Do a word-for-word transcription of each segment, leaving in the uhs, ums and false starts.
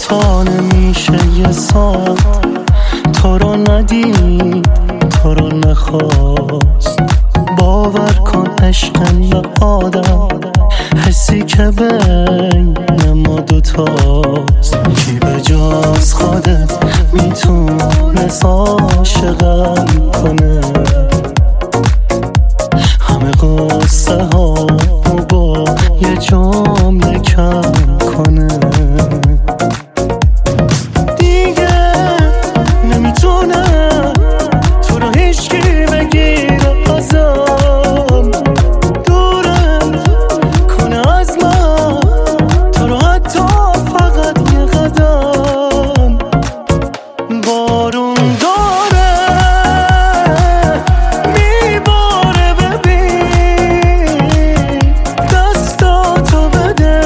تا نمیشه یه ساعت تو رو ندید، تو رو نخواست. باور کن عشقم به آدم حسی که بین ما دوتاست. کی به جاز خودت میتونست عاشقم کنه، همه قصه ها با یه جمله کم کنه. دیگه نمیتونه تو رو هیچکی بگیره ازم، دورم کنه از من تو رو حتی فقط یه قدم. بارون داره میباره، ببین دستاتو بده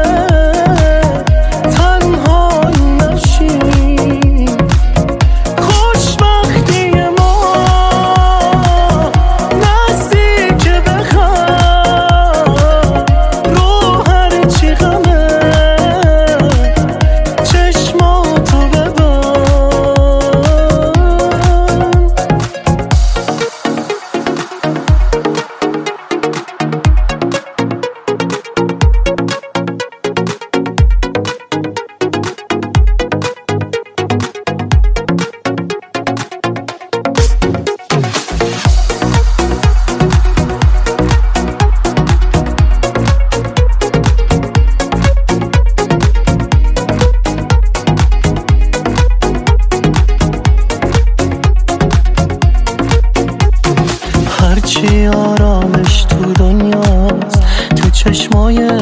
تنها نشین. خوشبختی ما نزدیک به خم، رو هرچی غمه چشماتو ببند. هرچی آرامش تو دنیاست تو چشمای